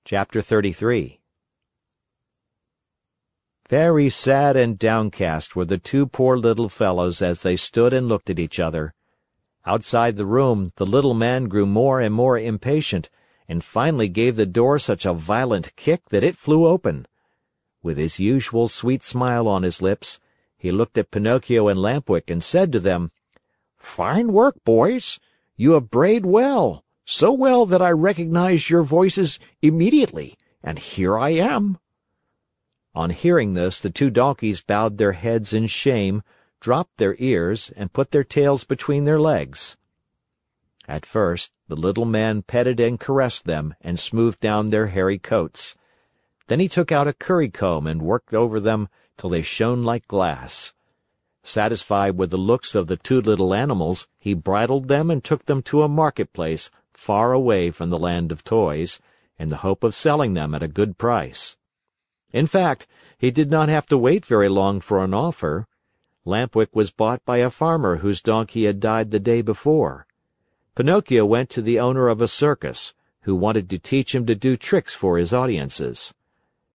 Chapter 33. Very sad and downcast were the two poor little fellows as they stood and looked at each other. Outside the room, the little man grew more and more impatient, and finally gave the door such a violent kick that it flew open. With his usual sweet smile on his lips, he looked at Pinocchio and Lamp-Wick and said to them, "Fine work, boys! You have brayed well, so well that I recognized your voices immediately, and here I am." On hearing this, the two donkeys bowed their heads in shame, dropped their ears, and put their tails between their legs. At first, the little man petted and caressed them and smoothed down their hairy coats. Then he took out a currycomb and worked over them till they shone like glass. Satisfied with the looks of the two little animals, he bridled them and took them to a market-place far away from the land of toys, in the hope of selling them at a good price. In fact, he did not have to wait very long for an offer. Lamp-Wick was bought by a farmer whose donkey had died the day before. Pinocchio went to the owner of a circus, who wanted to teach him to do tricks for his audiences.